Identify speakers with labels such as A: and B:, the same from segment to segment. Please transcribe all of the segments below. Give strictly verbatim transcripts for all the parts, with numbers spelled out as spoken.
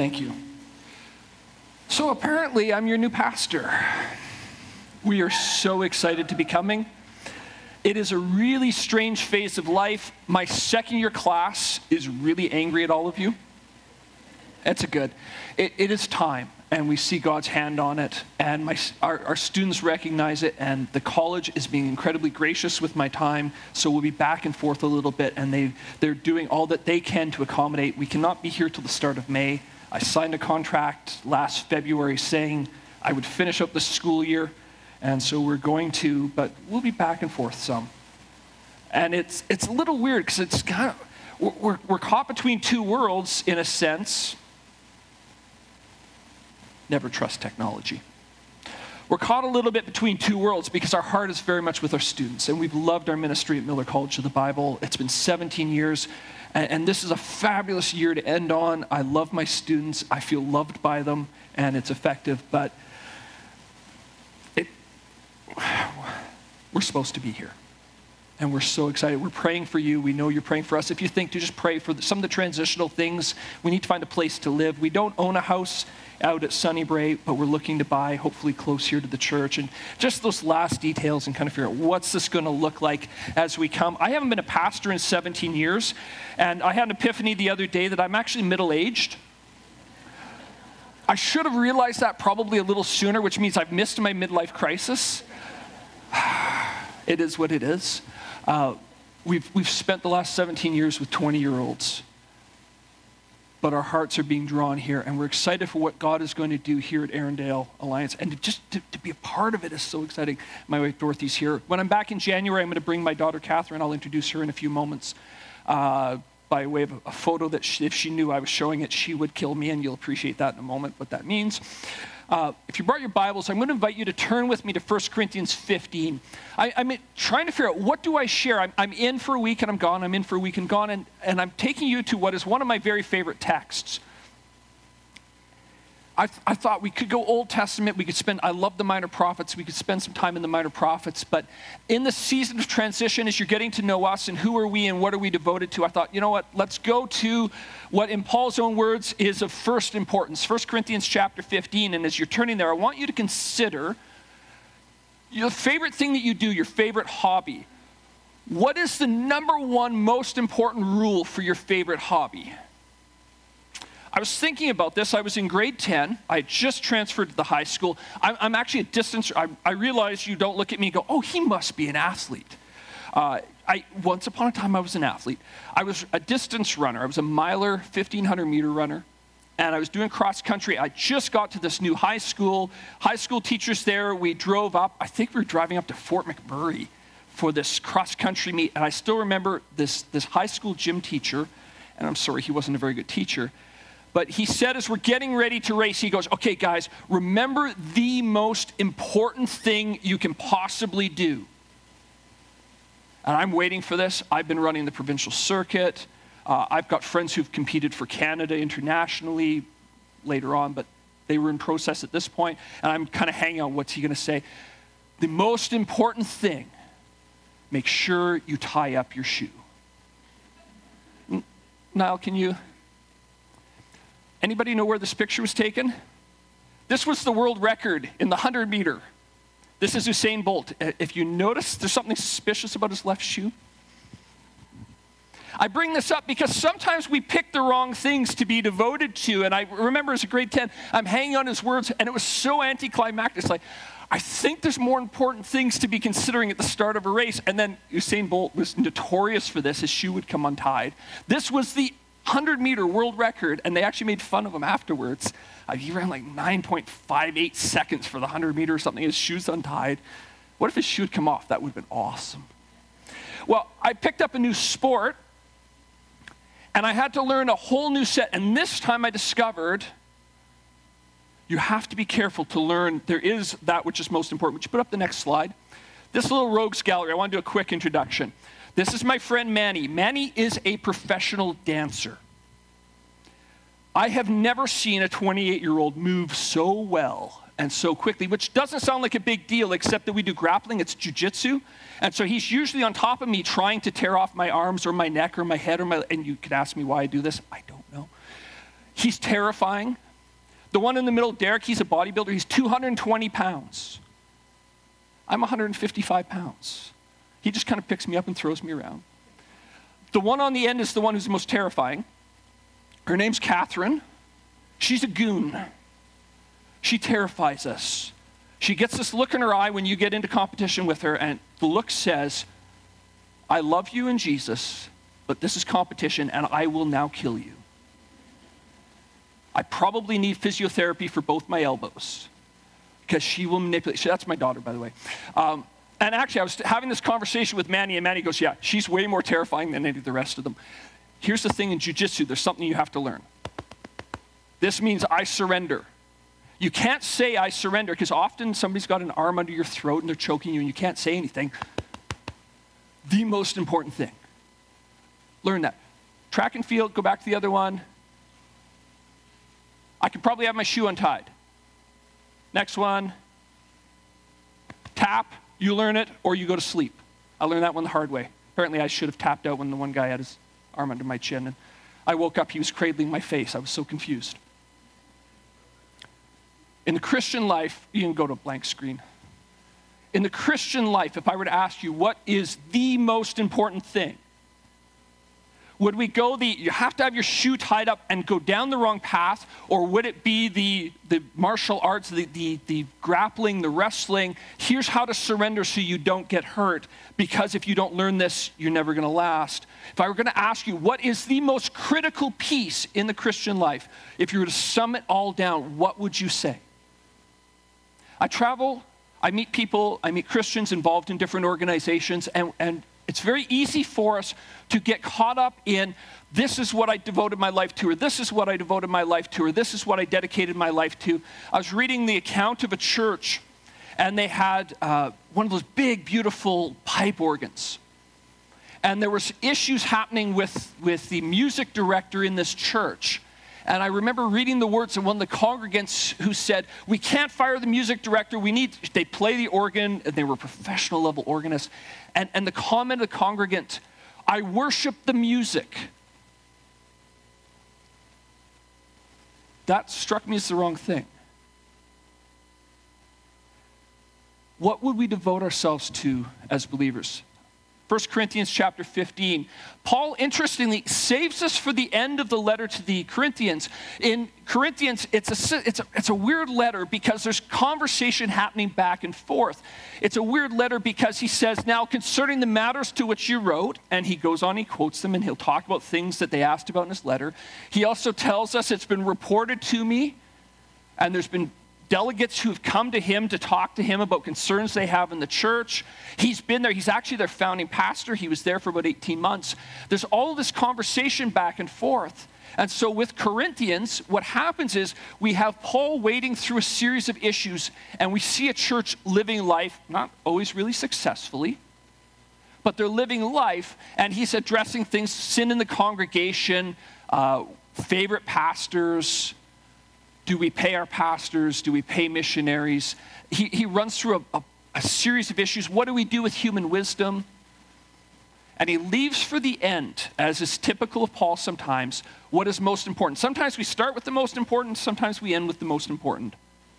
A: Thank you. So apparently I'm your new pastor. We are so excited to be coming. It is a really strange phase of life. My second year class is really angry at all of you. That's a good. It, it is time, and we see God's hand on it, and my, our, our students recognize it, and the college is being incredibly gracious with my time, so we'll be back and forth a little bit, and they, they're doing all that they can to accommodate. We cannot be here till the start of May. I signed a contract last February saying I would finish up the school year, and so we're going to, but we'll be back and forth some. And it's it's a little weird because it's kind of, we're, we're caught between two worlds in a sense. Never trust technology. We're caught a little bit between two worlds because our heart is very much with our students, and we've loved our ministry at Miller College of the Bible. It's been seventeen years, and, and this is a fabulous year to end on. I love my students. I feel loved by them, and it's effective, but it, we're supposed to be here. And we're so excited. We're praying for you. We know you're praying for us. If you think to just pray for the, some of the transitional things, we need to find a place to live. We don't own a house out at Sunnybray, but we're looking to buy, hopefully close here to the church. And just those last details and kind of figure out what's this going to look like as we come. I haven't been a pastor in seventeen years, and I had an epiphany the other day that I'm actually middle-aged. I should have realized that probably a little sooner, which means I've missed my midlife crisis. It is what it is. Uh, we've, we've spent the last seventeen years with twenty-year-olds, but our hearts are being drawn here, and we're excited for what God is going to do here at Arundel Alliance, and to just to, to be a part of it is so exciting. My wife Dorothy's here. When I'm back in January, I'm going to bring my daughter Catherine. I'll introduce her in a few moments uh, by way of a photo that she, if she knew I was showing it, she would kill me, and you'll appreciate that in a moment, what that means. Uh, if you brought your Bibles, I'm going to invite you to turn with me to First Corinthians fifteen. I, I'm trying to figure out, what do I share? I'm, I'm in for a week and I'm gone. I'm in for a week and gone. And, and I'm taking you to what is one of my very favorite texts. I, th- I thought we could go Old Testament. We could spend, I love the Minor Prophets. We could spend some time in the Minor Prophets. But in the season of transition, as you're getting to know us and who are we and what are we devoted to, I thought, you know what, let's go to what in Paul's own words is of first importance. First Corinthians chapter fifteen. And as you're turning there, I want you to consider your favorite thing that you do, your favorite hobby. What is the number one most important rule for your favorite hobby? I was thinking about this. I was in grade ten. I had just transferred to the high school. I'm, I'm actually a distance. I, I realize you don't look at me and go, oh, he must be an athlete. Uh, I, once upon a time, I was an athlete. I was a distance runner. I was a miler, fifteen hundred meter runner, and I was doing cross country. I just got to this new high school. High school teachers there. We drove up. I think we were driving up to Fort McMurray for this cross country meet, and I still remember this, this high school gym teacher, and I'm sorry, he wasn't a very good teacher, but he said as we're getting ready to race, he goes, okay, guys, remember the most important thing you can possibly do. And I'm waiting for this. I've been running the provincial circuit. Uh, I've got friends who've competed for Canada internationally later on, but they were in process at this point, and I'm kind of hanging on what's he going to say. The most important thing, make sure you tie up your shoe. Niall, can you... Anybody know where this picture was taken? This was the world record in the one hundred meter. This is Usain Bolt. If you notice, there's something suspicious about his left shoe. I bring this up because sometimes we pick the wrong things to be devoted to. And I remember as a grade ten, I'm hanging on his words, and it was so anticlimactic. It's like, I think there's more important things to be considering at the start of a race. And then Usain Bolt was notorious for this. His shoe would come untied. This was the one hundred meter world record, and they actually made fun of him afterwards. Uh, he ran like nine point five eight seconds for the one hundred meter or something. His shoe's untied. What if his shoe had come off? That would have been awesome. Well, I picked up a new sport, and I had to learn a whole new set. And this time I discovered you have to be careful to learn. There is that which is most important. Would you put up the next slide? This little rogues gallery, I want to do a quick introduction. This is my friend Manny. Manny is a professional dancer. I have never seen a twenty-eight-year-old move so well and so quickly, which doesn't sound like a big deal, except that we do grappling. It's jiu-jitsu. And so he's usually on top of me trying to tear off my arms or my neck or my head, or my, and you could ask me why I do this. I don't know. He's terrifying. The one in the middle, Derek, he's a bodybuilder. He's two hundred twenty pounds. I'm one hundred fifty-five pounds. He just kind of picks me up and throws me around. The one on the end is the one who's the most terrifying. Her name's Catherine. She's a goon. She terrifies us. She gets this look in her eye when you get into competition with her, and the look says, I love you in Jesus, but this is competition, and I will now kill you. I probably need physiotherapy for both my elbows, because she will manipulate. That's my daughter, by the way. Um, and actually, I was having this conversation with Manny, and Manny goes, yeah, she's way more terrifying than any of the rest of them. Here's the thing in jiu-jitsu, there's something you have to learn. This means I surrender. You can't say I surrender, because often somebody's got an arm under your throat and they're choking you and you can't say anything. The most important thing. Learn that. Track and field, go back to the other one. I could probably have my shoe untied. Next one. Tap, you learn it, or you go to sleep. I learned that one the hard way. Apparently I should have tapped out when the one guy had his arm under my chin, and I woke up, he was cradling my face. I was so confused. In the Christian life, you can go to a blank screen. In the Christian life, if I were to ask you, what is the most important thing? Would we go the, you have to have your shoe tied up and go down the wrong path, or would it be the, the martial arts, the, the, the grappling, the wrestling? Here's how to surrender so you don't get hurt, because if you don't learn this, you're never going to last. If I were going to ask you, what is the most critical piece in the Christian life? If you were to sum it all down, what would you say? I travel, I meet people, I meet Christians involved in different organizations, and, and it's very easy for us to get caught up in, this is what I devoted my life to, or this is what I devoted my life to, or this is what I dedicated my life to. I was reading the account of a church, and they had uh, one of those big, beautiful pipe organs. And there was issues happening with, with the music director in this church. And I remember reading the words of one of the congregants who said, we can't fire the music director, we need, they play the organ, and they were professional level organists. And, and the comment of the congregant, I worship the music. That struck me as the wrong thing. What would we devote ourselves to as believers? First Corinthians chapter fifteen. Paul, interestingly, saves us for the end of the letter to the Corinthians. In Corinthians, it's a, it's a, it's a weird letter because there's conversation happening back and forth. It's a weird letter because he says, now concerning the matters to which you wrote, and he goes on, he quotes them, and he'll talk about things that they asked about in his letter. He also tells us it's been reported to me, and there's been delegates who have come to him to talk to him about concerns they have in the church. He's been there. He's actually their founding pastor. He was there for about eighteen months. There's all this conversation back and forth. And so with Corinthians, what happens is we have Paul wading through a series of issues, and we see a church living life, not always really successfully, but they're living life, and he's addressing things, sin in the congregation, uh, favorite pastors. Do we pay our pastors? Do we pay missionaries? He, he runs through a, a, a series of issues. What do we do with human wisdom? And he leaves for the end, as is typical of Paul sometimes, what is most important. Sometimes we start with the most important, sometimes we end with the most important.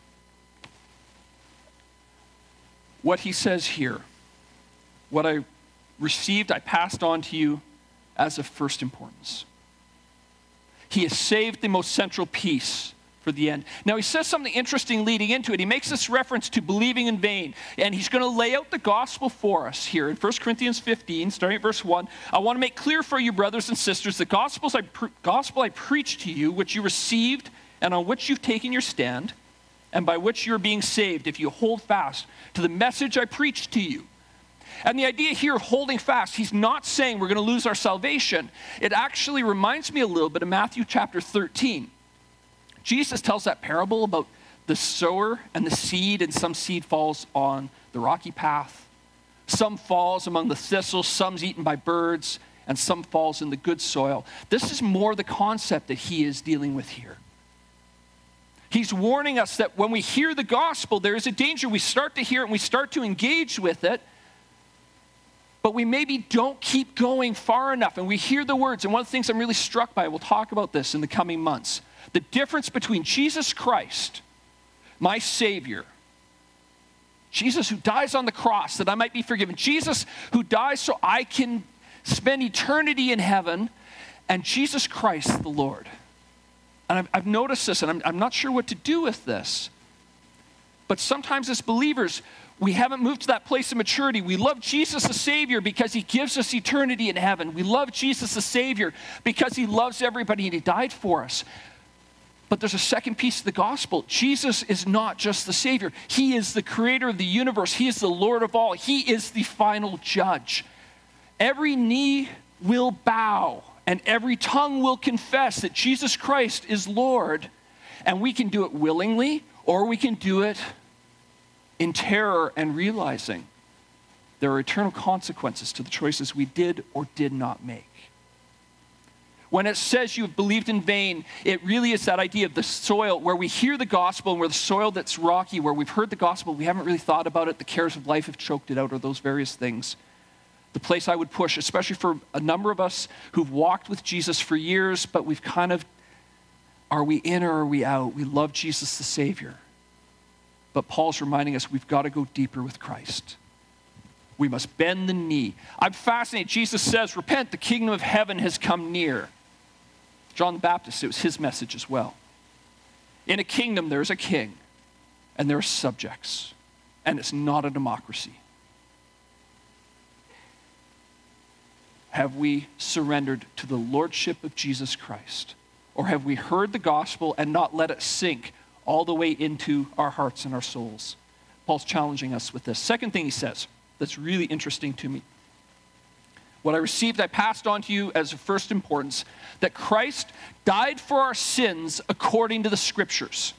A: What he says here, what I received, I passed on to you as of first importance. He has saved the most central piece for the end. Now he says something interesting leading into it. He makes this reference to believing in vain, and he's going to lay out the gospel for us here in First Corinthians fifteen, starting at verse one. I want to make clear for you, brothers and sisters, the gospels I pre- gospel I preached to you, which you received and on which you've taken your stand, and by which you're being saved, if you hold fast to the message I preached to you. And the idea here of holding fast, he's not saying we're going to lose our salvation. It actually reminds me a little bit of Matthew chapter thirteen. Jesus tells that parable about the sower and the seed, and some seed falls on the rocky path. Some falls among the thistles, some's eaten by birds, and some falls in the good soil. This is more the concept that he is dealing with here. He's warning us that when we hear the gospel, there is a danger. We start to hear it and we start to engage with it, but we maybe don't keep going far enough. And we hear the words, and one of the things I'm really struck by, we'll talk about this in the coming months, The difference between Jesus Christ, my Savior, Jesus who dies on the cross that I might be forgiven, Jesus who dies so I can spend eternity in heaven, and Jesus Christ the Lord. And I've, I've noticed this, and I'm, I'm not sure what to do with this. But sometimes as believers, we haven't moved to that place of maturity. We love Jesus the Savior because he gives us eternity in heaven. We love Jesus the Savior because he loves everybody and he died for us. But there's a second piece of the gospel. Jesus is not just the Savior. He is the creator of the universe. He is the Lord of all. He is the final judge. Every knee will bow and every tongue will confess that Jesus Christ is Lord. And we can do it willingly, or we can do it in terror and realizing there are eternal consequences to the choices we did or did not make. When it says you have believed in vain, it really is that idea of the soil where we hear the gospel and where the soil that's rocky, where we've heard the gospel, we haven't really thought about it, the cares of life have choked it out, or those various things. The place I would push, especially for a number of us who've walked with Jesus for years, but we've kind of, are we in or are we out? We love Jesus the Savior. But Paul's reminding us we've got to go deeper with Christ. We must bend the knee. I'm fascinated. Jesus says, repent, the kingdom of heaven has come near. John the Baptist, it was his message as well. In a kingdom, there's a king, and there are subjects, and it's not a democracy. Have we surrendered to the lordship of Jesus Christ? Or have we heard the gospel and not let it sink all the way into our hearts and our souls? Paul's challenging us with this. Second thing he says that's really interesting to me. What I received, I passed on to you as of first importance, that Christ died for our sins according to the Scriptures.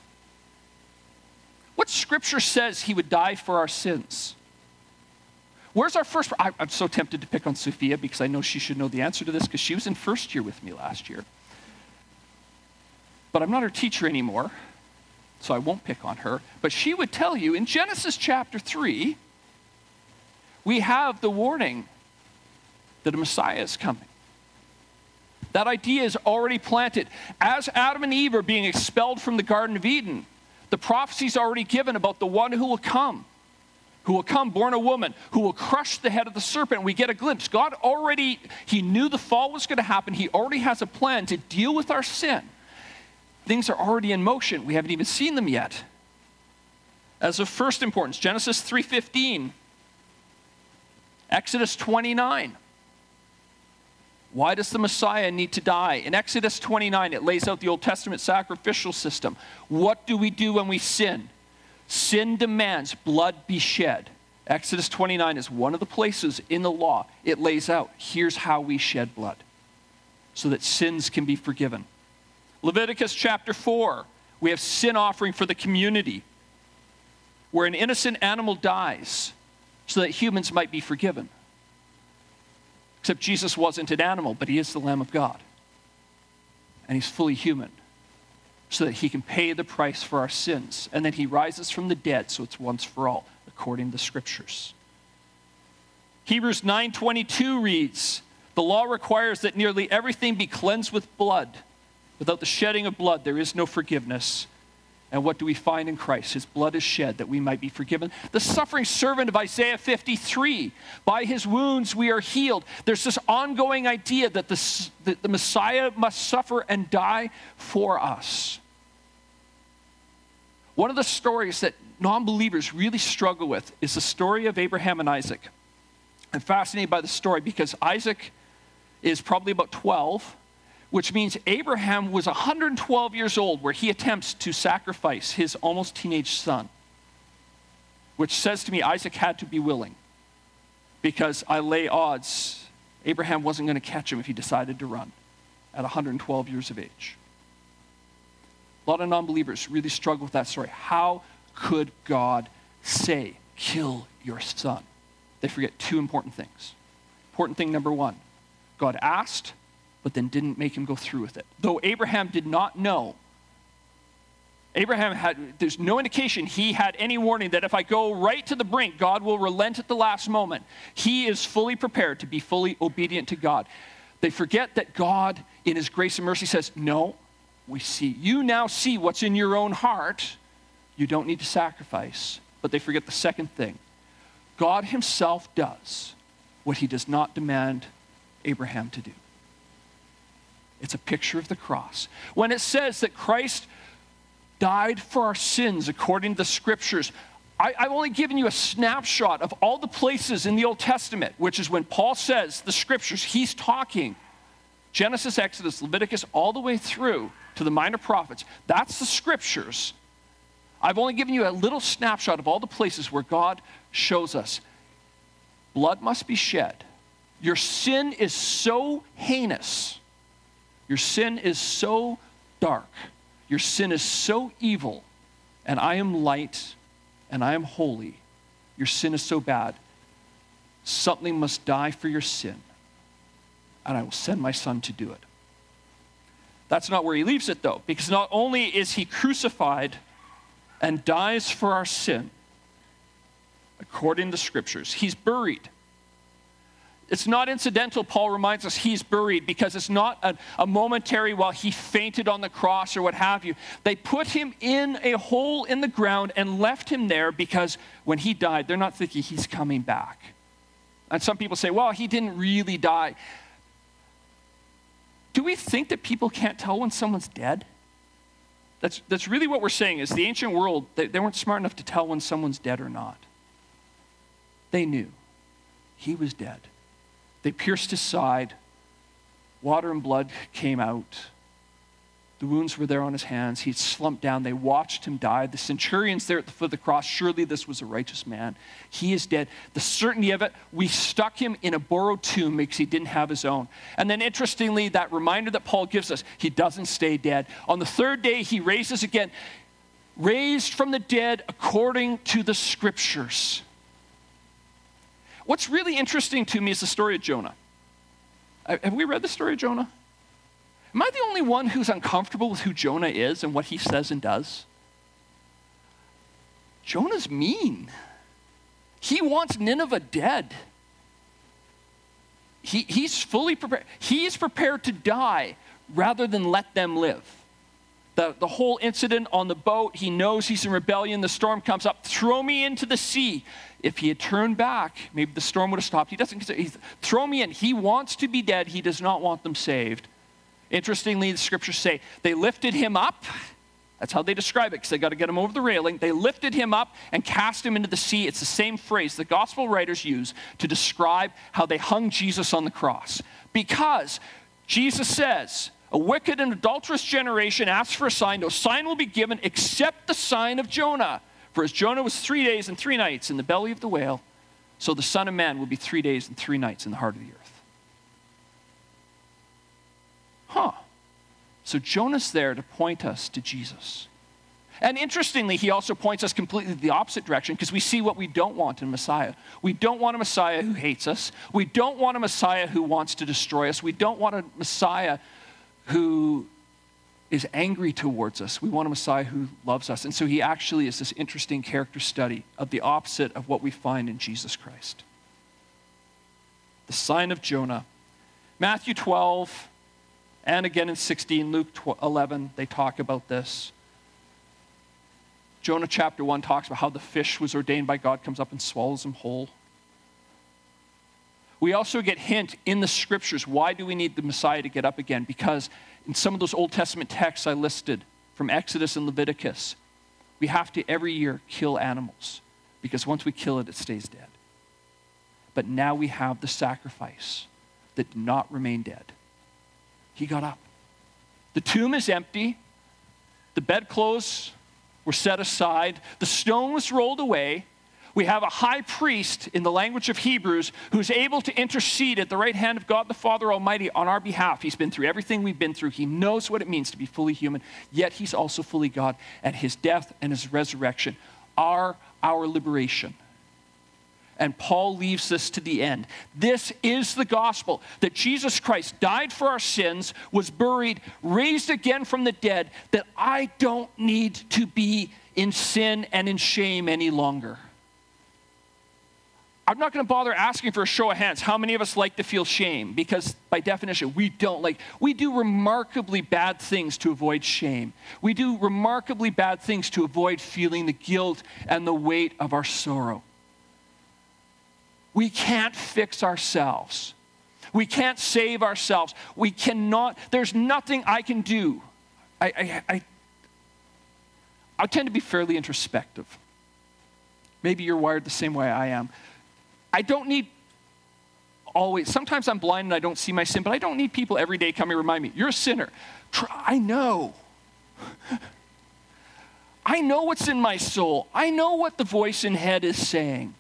A: What Scripture says he would die for our sins? Where's our first? I, I'm so tempted to pick on Sophia because I know she should know the answer to this because she was in first year with me last year. But I'm not her teacher anymore, so I won't pick on her. But she would tell you in Genesis chapter three, we have the warning that a Messiah is coming. That idea is already planted. As Adam and Eve are being expelled from the Garden of Eden, the prophecy's already given about the one who will come. Who will come, born a woman, who will crush the head of the serpent. We get a glimpse. God already, he knew the fall was going to happen. He already has a plan to deal with our sin. Things are already in motion. We haven't even seen them yet. As of first importance, Genesis three fifteen, Exodus twenty-nine. Why does the Messiah need to die? In Exodus twenty-nine, it lays out the Old Testament sacrificial system. What do we do when we sin? Sin demands blood be shed. Exodus twenty-nine is one of the places in the law it lays out. Here's how we shed blood so that sins can be forgiven. Leviticus chapter four, we have sin offering for the community where an innocent animal dies so that humans might be forgiven. Except Jesus wasn't an animal, but he is the Lamb of God. And he's fully human so that he can pay the price for our sins. And then he rises from the dead, so it's once for all, according to the Scriptures. Hebrews nine twenty-two reads, the law requires that nearly everything be cleansed with blood. Without the shedding of blood, there is no forgiveness. And what do we find in Christ? His blood is shed that we might be forgiven. The suffering servant of Isaiah fifty-three, by his wounds we are healed. There's this ongoing idea that the, that the Messiah must suffer and die for us. One of the stories that non-believers really struggle with is the story of Abraham and Isaac. I'm fascinated by the story because Isaac is probably about twelve, which means Abraham was one hundred twelve years old where he attempts to sacrifice his almost teenage son, which says to me Isaac had to be willing because I lay odds Abraham wasn't going to catch him if he decided to run at one hundred twelve years of age. A lot of non-believers really struggle with that story. How could God say, kill your son? They forget two important things. Important thing number one, God asked, but then didn't make him go through with it. Though Abraham did not know, Abraham had, there's no indication he had any warning that if I go right to the brink, God will relent at the last moment. He is fully prepared to be fully obedient to God. They forget that God, in his grace and mercy, says, no, we see. You now see what's in your own heart. You don't need to sacrifice. But they forget the second thing. God himself does what he does not demand Abraham to do. It's a picture of the cross. When it says that Christ died for our sins according to the scriptures, I, I've only given you a snapshot of all the places in the Old Testament, which is when Paul says the scriptures, he's talking Genesis, Exodus, Leviticus, all the way through to the minor prophets. That's the scriptures. I've only given you a little snapshot of all the places where God shows us blood must be shed. Your sin is so heinous. Your sin is so dark. Your sin is so evil. And I am light and I am holy. Your sin is so bad. Something must die for your sin. And I will send my son to do it. That's not where he leaves it, though, because not only is he crucified and dies for our sin, according to scriptures, he's buried. It's not incidental, Paul reminds us, he's buried, because it's not a, a momentary while he fainted on the cross or what have you. They put him in a hole in the ground and left him there because when he died, they're not thinking he's coming back. And some people say, well, he didn't really die. Do we think that people can't tell when someone's dead? That's, that's really what we're saying, is the ancient world, they, they weren't smart enough to tell when someone's dead or not. They knew. He was dead. They pierced his side. Water and blood came out. The wounds were there on his hands. He slumped down. They watched him die. The centurion's there at the foot of the cross. Surely this was a righteous man. He is dead. The certainty of it, we stuck him in a borrowed tomb because he didn't have his own. And then interestingly, that reminder that Paul gives us, he doesn't stay dead. On the third day, he raises again, raised from the dead according to the scriptures. What's really interesting to me is the story of Jonah. Have we read the story of Jonah? Am I the only one who's uncomfortable with who Jonah is and what he says and does? Jonah's mean. He wants Nineveh dead. He, he's fully prepared. He is prepared to die rather than let them live. The, the whole incident on the boat, he knows he's in rebellion. The storm comes up. Throw me into the sea. If he had turned back, maybe the storm would have stopped. He doesn't consider, he's, throw me in. He wants to be dead. He does not want them saved. Interestingly, the scriptures say they lifted him up. That's how they describe it, because they got to get him over the railing. They lifted him up and cast him into the sea. It's the same phrase the gospel writers use to describe how they hung Jesus on the cross. Because Jesus says, a wicked and adulterous generation asks for a sign. No sign will be given except the sign of Jonah. For as Jonah was three days and three nights in the belly of the whale, so the Son of Man will be three days and three nights in the heart of the earth. Huh. So Jonah's there to point us to Jesus. And interestingly, he also points us completely the opposite direction, because we see what we don't want in Messiah. We don't want a Messiah who hates us. We don't want a Messiah who wants to destroy us. We don't want a Messiah who is angry towards us. We want a Messiah who loves us. And so he actually is this interesting character study of the opposite of what we find in Jesus Christ. The sign of Jonah. Matthew twelve, and again in sixteen, Luke eleven, they talk about this. Jonah chapter one talks about how the fish was ordained by God, comes up and swallows him whole. We also get hint in the scriptures, why do we need the Messiah to get up again? Because in some of those Old Testament texts I listed from Exodus and Leviticus, we have to every year kill animals, because once we kill it, it stays dead. But now we have the sacrifice that did not remain dead. He got up. The tomb is empty. The bedclothes were set aside. The stone was rolled away. We have a high priest in the language of Hebrews who's able to intercede at the right hand of God the Father Almighty on our behalf. He's been through everything we've been through. He knows what it means to be fully human, yet he's also fully God. And his death and his resurrection are our liberation. And Paul leaves this to the end. This is the gospel, that Jesus Christ died for our sins, was buried, raised again from the dead, that I don't need to be in sin and in shame any longer. I I'm not going to bother asking for a show of hands. How many of us like to feel shame? Because by definition, we don't like. We do remarkably bad things to avoid shame. We do remarkably bad things to avoid feeling the guilt and the weight of our sorrow. We can't fix ourselves. We can't save ourselves. We cannot. There's nothing I can do. I, I, I, I tend to be fairly introspective. Maybe you're wired the same way I am. I don't need always, sometimes I'm blind and I don't see my sin, but I don't need people every day coming to remind me, you're a sinner. I know. I know what's in my soul. I know what the voice in head is saying.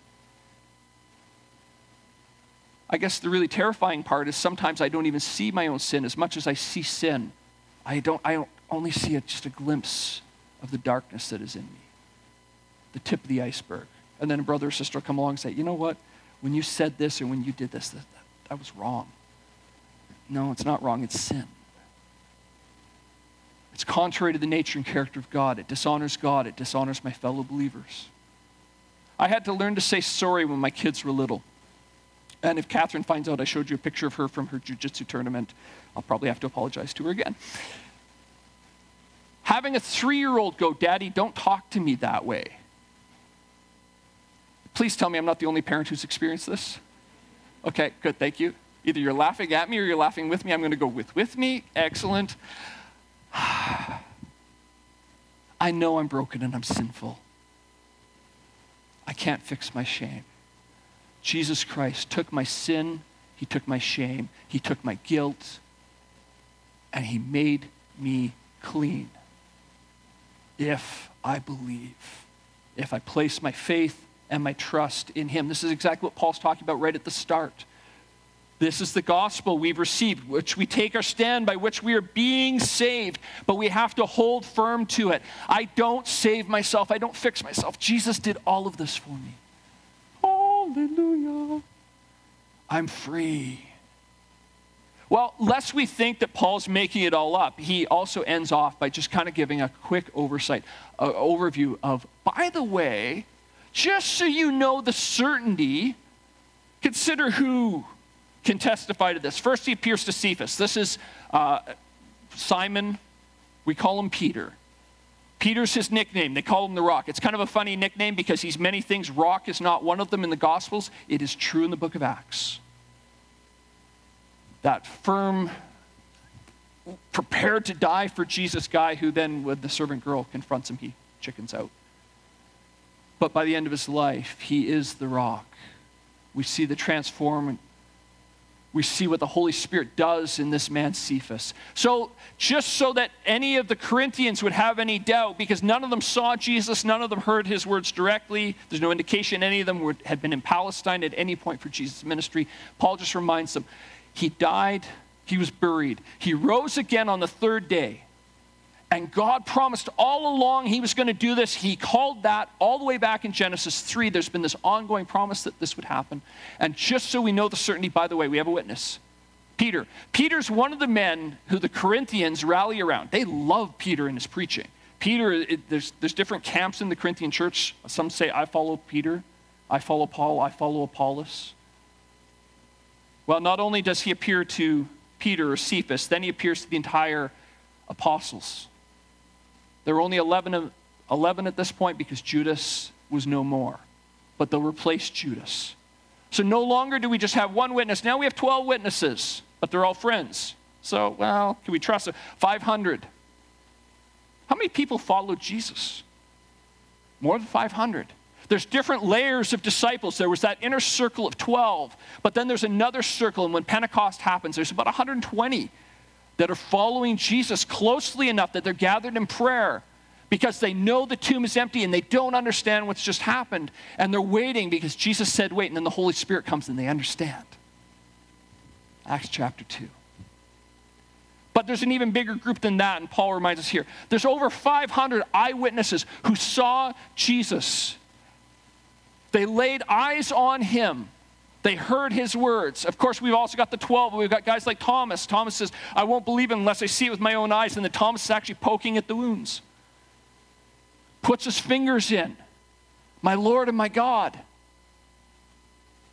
A: I guess the really terrifying part is sometimes I don't even see my own sin as much as I see sin. I don't, I don't only see it, just a glimpse of the darkness that is in me, the tip of the iceberg. And then a brother or sister will come along and say, you know what? When you said this or when you did this, that, that, that was wrong. No, it's not wrong. It's sin. It's contrary to the nature and character of God. It dishonors God. It dishonors my fellow believers. I had to learn to say sorry when my kids were little. And if Catherine finds out I showed you a picture of her from her jiu-jitsu tournament, I'll probably have to apologize to her again. Having a three-year-old go, Daddy, don't talk to me that way. Please tell me I'm not the only parent who's experienced this. Okay, good, thank you. Either you're laughing at me or you're laughing with me. I'm going to go with with me. Excellent. I know I'm broken and I'm sinful. I can't fix my shame. Jesus Christ took my sin, he took my shame, he took my guilt, and he made me clean. If I believe, if I place my faith and my trust in him. This is exactly what Paul's talking about right at the start. This is the gospel we've received, which we take our stand by which we are being saved, but we have to hold firm to it. I don't save myself. I don't fix myself. Jesus did all of this for me. Hallelujah. I'm free. Well, lest we think that Paul's making it all up, he also ends off by just kind of giving a quick oversight, uh, overview of, by the way, just so you know the certainty, consider who can testify to this. First, he appears to Cephas. This is uh, Simon. We call him Peter. Peter's his nickname. They call him the Rock. It's kind of a funny nickname because he's many things. Rock is not one of them in the Gospels. It is true in the book of Acts. That firm, prepared to die for Jesus guy who then, when the servant girl confronts him, he chickens out. But by the end of his life, he is the Rock. We see the transform. We see what the Holy Spirit does in this man Cephas. So just so that any of the Corinthians would have any doubt, because none of them saw Jesus, none of them heard his words directly, there's no indication any of them were, had been in Palestine at any point for Jesus' ministry, Paul just reminds them, he died, he was buried, he rose again on the third day. And God promised all along he was going to do this. He called that all the way back in Genesis three. There's been this ongoing promise that this would happen. And just so we know the certainty, by the way, we have a witness. Peter. Peter's one of the men who the Corinthians rally around. They love Peter and his preaching. Peter, it, there's, there's different camps in the Corinthian church. Some say, I follow Peter. I follow Paul. I follow Apollos. Well, not only does he appear to Peter or Cephas, then he appears to the entire apostles. There were only eleven, eleven at this point because Judas was no more. But they'll replace Judas. So no longer do we just have one witness. Now we have twelve witnesses, but they're all friends. So, well, can we trust them? five hundred. How many people followed Jesus? More than five hundred. There's different layers of disciples. There was that inner circle of twelve, but then there's another circle, and when Pentecost happens, there's about one hundred twenty that are following Jesus closely enough that they're gathered in prayer because they know the tomb is empty and they don't understand what's just happened. And they're waiting because Jesus said wait, and then the Holy Spirit comes and they understand. Acts chapter two. But there's an even bigger group than that, and Paul reminds us here. There's over five hundred eyewitnesses who saw Jesus. They laid eyes on him. They heard his words. Of course, we've also got the twelve. We've got guys like Thomas. Thomas says, I won't believe it unless I see it with my own eyes. And then Thomas is actually poking at the wounds. Puts his fingers in. My Lord and my God.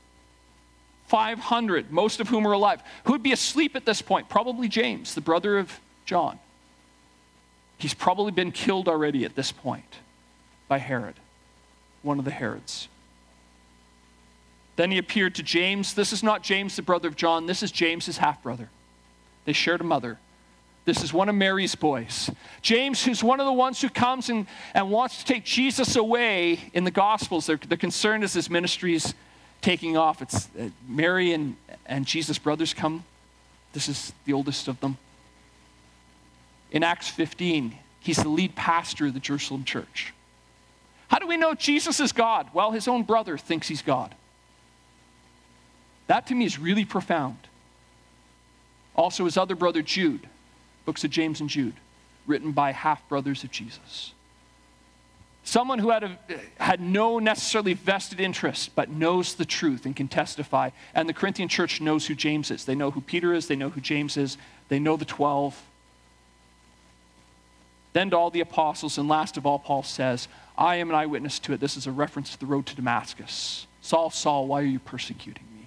A: five hundred, most of whom are alive. Who would be asleep at this point? Probably James, the brother of John. He's probably been killed already at this point by Herod, one of the Herods. Then he appeared to James. This is not James, the brother of John. This is James, his half-brother. They shared a mother. This is one of Mary's boys. James, who's one of the ones who comes and, and wants to take Jesus away in the Gospels. They're, they're concerned as his ministry is taking off. It's uh, Mary and, and Jesus' brothers come. This is the oldest of them. In Acts fifteen, he's the lead pastor of the Jerusalem church. How do we know Jesus is God? Well, his own brother thinks he's God. That to me is really profound. Also, his other brother Jude, books of James and Jude, written by half-brothers of Jesus. Someone who had, a, had no necessarily vested interest, but knows the truth and can testify. And the Corinthian church knows who James is. They know who Peter is. They know who James is. They know the twelve. Then to all the apostles, and last of all, Paul says, I am an eyewitness to it. This is a reference to the road to Damascus. Saul, Saul, why are you persecuting me?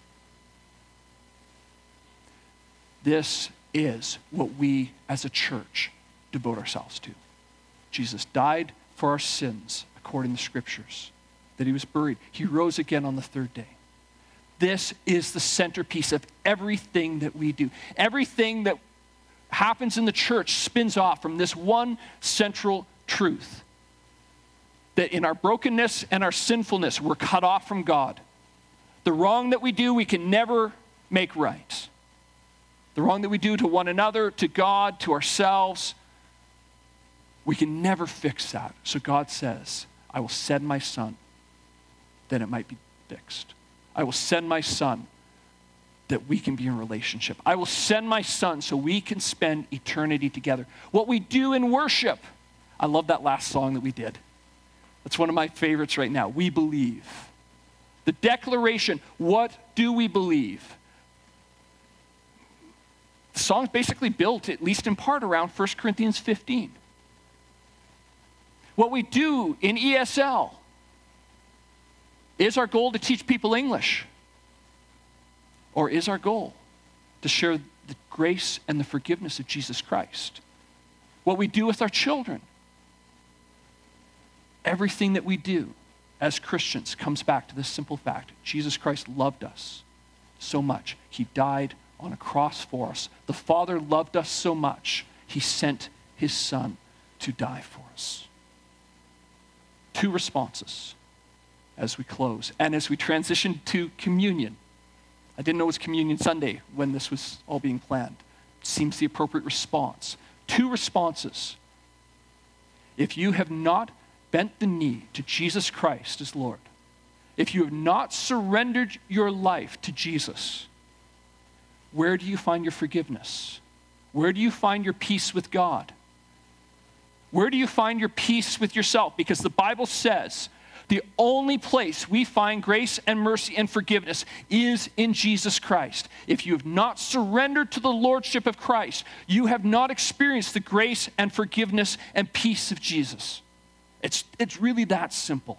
A: This is what we as a church devote ourselves to. Jesus died for our sins, according to the scriptures, that he was buried. He rose again on the third day. This is the centerpiece of everything that we do. Everything that happens in the church spins off from this one central truth, that in our brokenness and our sinfulness, we're cut off from God. The wrong that we do, we can never make right. The wrong that we do to one another, to God, to ourselves, we can never fix that. So God says, I will send my son that it might be fixed. I will send my son that we can be in relationship. I will send my son so we can spend eternity together. What we do in worship, I love that last song that we did. That's one of my favorites right now. We believe. The declaration, what do we believe? The song's basically built, at least in part, around First Corinthians fifteen. What we do in E S L, is our goal to teach people English? Or is our goal to share the grace and the forgiveness of Jesus Christ? What we do with our children. Everything that we do as Christians comes back to this simple fact. Jesus Christ loved us so much. He died on a cross for us. The Father loved us so much, he sent his Son to die for us. Two responses as we close and as we transition to communion. I didn't know it was Communion Sunday when this was all being planned. It seems the appropriate response. Two responses. If you have not bent the knee to Jesus Christ as Lord, if you have not surrendered your life to Jesus, where do you find your forgiveness? Where do you find your peace with God? Where do you find your peace with yourself? Because the Bible says the only place we find grace and mercy and forgiveness is in Jesus Christ. If you have not surrendered to the Lordship of Christ, you have not experienced the grace and forgiveness and peace of Jesus. It's, it's really that simple.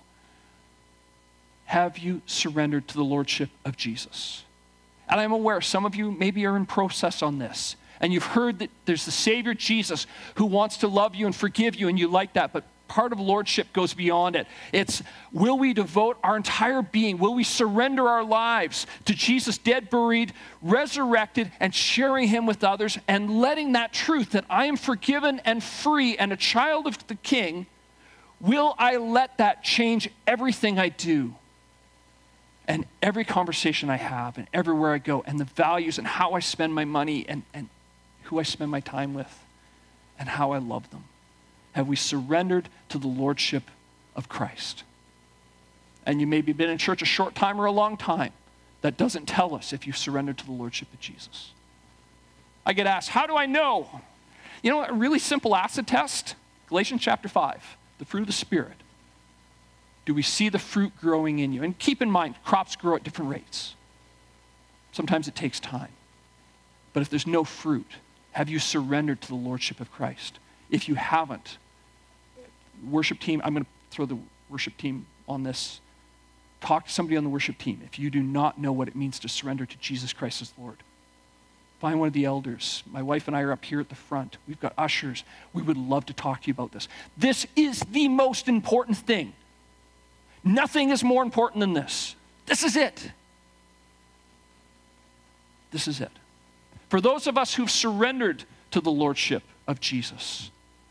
A: Have you surrendered to the Lordship of Jesus? And I'm aware some of you maybe are in process on this. And you've heard that there's the Savior Jesus who wants to love you and forgive you, and you like that. But part of lordship goes beyond it. It's, will we devote our entire being, will we surrender our lives to Jesus, dead, buried, resurrected, and sharing him with others, and letting that truth that I am forgiven and free and a child of the King, will I let that change everything I do? And every conversation I have and everywhere I go, and the values and how I spend my money and, and who I spend my time with and how I love them. Have we surrendered to the Lordship of Christ? And you maybe been in church a short time or a long time. That doesn't tell us if you surrendered to the Lordship of Jesus. I get asked, how do I know? You know, a really simple acid test, Galatians chapter five, the fruit of the Spirit. Do we see the fruit growing in you? And keep in mind, crops grow at different rates. Sometimes it takes time. But if there's no fruit, have you surrendered to the Lordship of Christ? If you haven't, worship team, I'm going to throw the worship team on this. talk to somebody on the worship team if you do not know what it means to surrender to Jesus Christ as Lord. Find one of the elders. My wife and I are up here at the front. We've got ushers. We would love to talk to you about this. This is the most important thing. Nothing is more important than this. This is it. This is it. For those of us who've surrendered to the lordship of Jesus,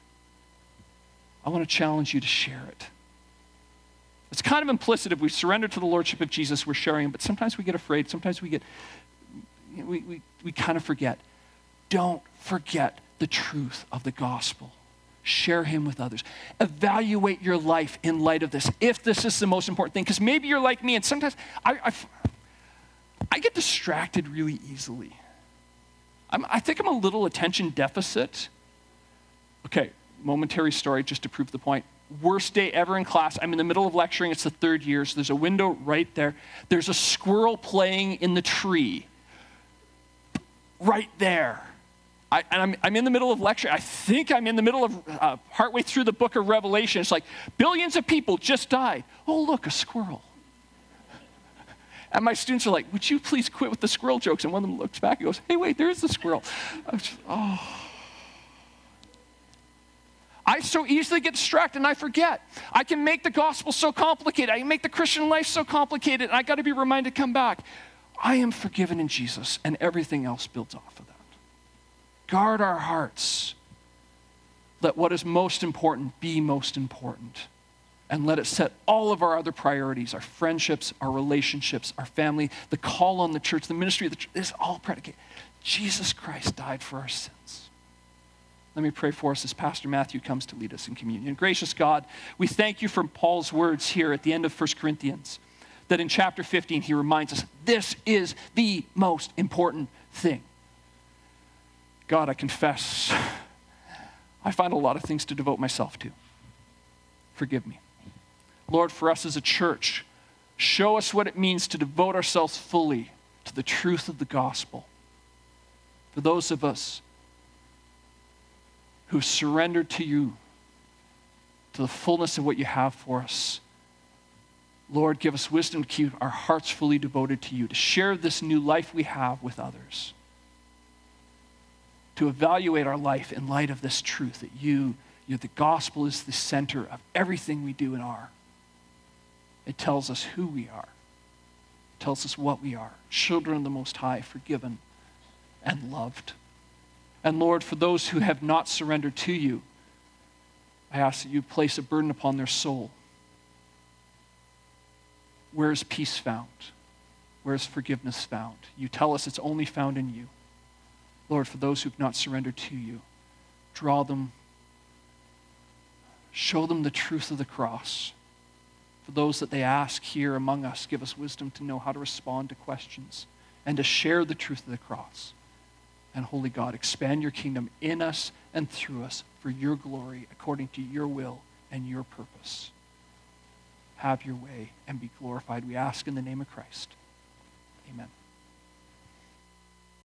A: I want to challenge you to share it. It's kind of implicit. If we surrender to the lordship of Jesus, we're sharing, but sometimes we get afraid. Sometimes we get, we, we, we kind of forget. Don't forget the truth of the gospel. Share him with others. Evaluate your life in light of this, if this is the most important thing. Because maybe you're like me, and sometimes I, I, I get distracted really easily. I'm, I think I'm a little attention deficit. Okay, momentary story just to prove the point. Worst day ever in class. I'm in the middle of lecturing. It's the third year, so there's a window right there. There's a squirrel playing in the tree. Right there. I, and I'm, I'm in the middle of lecture. I think I'm in the middle of, uh, partway through the book of Revelation. It's like, billions of people just died. Oh, look, a squirrel. And my students are like, would you please quit with the squirrel jokes? And one of them looks back and goes, hey, wait, there is the squirrel. I was just, oh. I so easily get distracted and I forget. I can make the gospel so complicated. I can make the Christian life so complicated. And I got to be reminded to come back. I am forgiven in Jesus, and everything else builds off of that. Guard our hearts. Let what is most important be most important. And let it set all of our other priorities, our friendships, our relationships, our family, the call on the church, the ministry of the church, is all predicated. Jesus Christ died for our sins. Let me pray for us as Pastor Matthew comes to lead us in communion. Gracious God, we thank you for Paul's words here at the end of First Corinthians, that in chapter fifteen he reminds us this is the most important thing. God, I confess, I find a lot of things to devote myself to. Forgive me. Lord, for us as a church, show us what it means to devote ourselves fully to the truth of the gospel. For those of us who have surrendered to you, to the fullness of what you have for us, Lord, give us wisdom to keep our hearts fully devoted to you, to share this new life we have with others, to evaluate our life in light of this truth that you, you the gospel is the center of everything we do and are. It tells us who we are. It tells us what we are. Children of the Most High, forgiven and loved. And Lord, for those who have not surrendered to you, I ask that you place a burden upon their soul. Where is peace found? Where is forgiveness found? You tell us it's only found in you. Lord, for those who have not surrendered to you, draw them, show them the truth of the cross. For those that they ask here among us, give us wisdom to know how to respond to questions and to share the truth of the cross. And Holy God, expand your kingdom in us and through us for your glory, according to your will and your purpose. Have your way and be glorified, we ask in the name of Christ. Amen.